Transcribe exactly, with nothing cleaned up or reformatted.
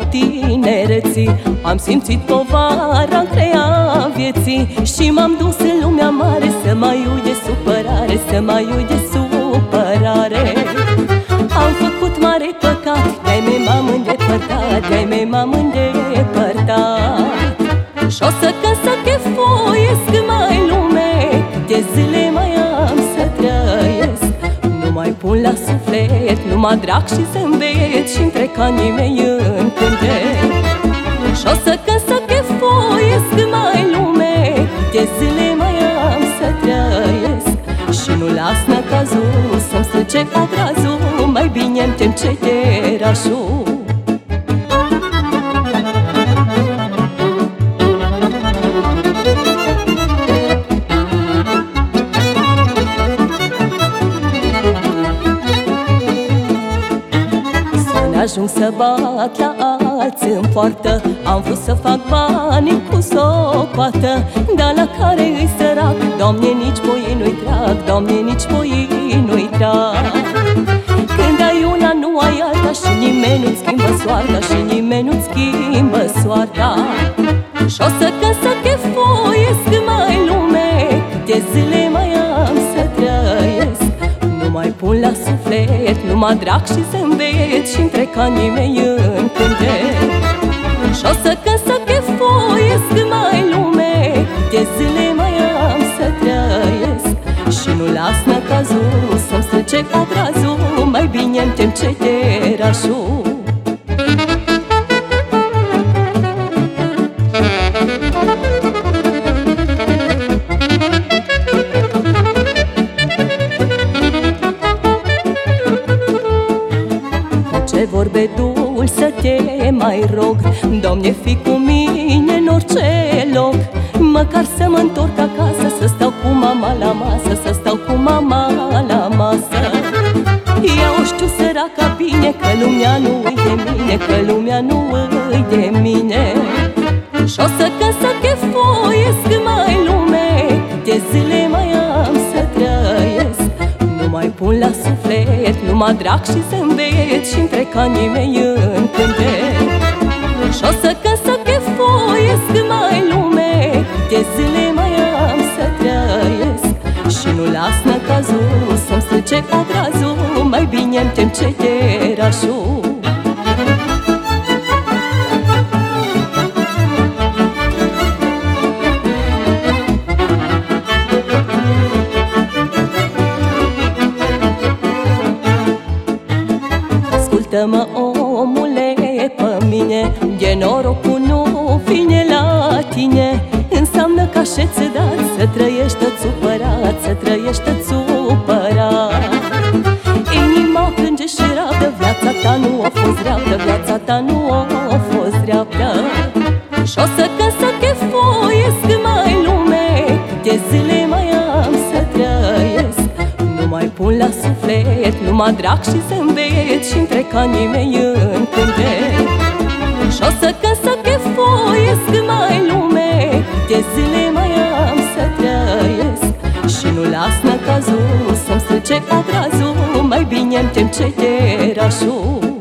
tinereții am simțit povara întreia vieții și m-am dus în lumea mare să mai uit de supărare, să mai uit de supărare. Am făcut mare păcat, de-ai mei m-am îndepărtat, de-ai mei m-am îndepărtat. Și-o să că să chefoiesc mai lume, de zile mai am să trăiesc. Nu mai pun la suflet, numai drag și zâmbet și-mi trec anii mei în cântec. Și-o să că să chefoiesc mai lume, de zile mai am să trăiesc. Și nu las năcazul să-mi strice obrazul, mai bine-mi tem ceterașul. Ajung să bat la alți în poartă, am vrut să fac bani cu socoată, dar la care îi sărac, Doamne, nici boii nu-i trag, Doamne, nici boii nu-i trag. Când ai una, nu ai alta și nimeni nu-ți schimbă soarta, și nimeni nu-ți schimbă soarta. Și-o să că să chefoiesc mai lume, de zile mai am să trăiesc. Nu mai pun la suflet, numai drag și zâmbet și-mi trec anii mei în cântec. Și-o să că să chefoiesc mai lume, de zile mai am să trăiesc. Și nu las năcazul să-mi strice obrazul, mai bine-mi tem ceterașul. Ce vorbe dulce te mai rog, Doamne, fii cu mine în orice loc. Măcar să mă întorc acasă, să stau cu mama la masă, să stau cu mama la masă. Eu știu, săraca, bine, că lumea nu-i de mine, că lumea nu-i de mine. Și-o să că să chefoiesc mai lume, de zile mai am să trăiesc. Nu mai pun la suflet, numai drag și zâmbet și-mi trec anii mei în cântec. Și-o să că să chefoiesc mai lume, de zile mai am să trăiesc. Și nu las năcazul să-mi strice obrazul, mai bine-mi tem ceterașul. Ascultă-mă, omule, pe mine, de norocul nu vine la tine. Înseamnă că așa-ți dat să trăiești supărat, să trăiești supărat. Inima plânge și rabdă, viața ta nu a fost dreaptă, viața ta nu a fost dreaptă. Și-o să că să chefoiesc mai lume, de zile mai am să trăiesc. Nu mai pun la suflet, numai drag și zâmbet și-mi trec anii mei în cântec. Și-o să că să chefoiesc mai lume, de zile mai am să trăiesc. Și nu las năcazul să-mi strice obrazul, mai bine-mi tem ceterașul.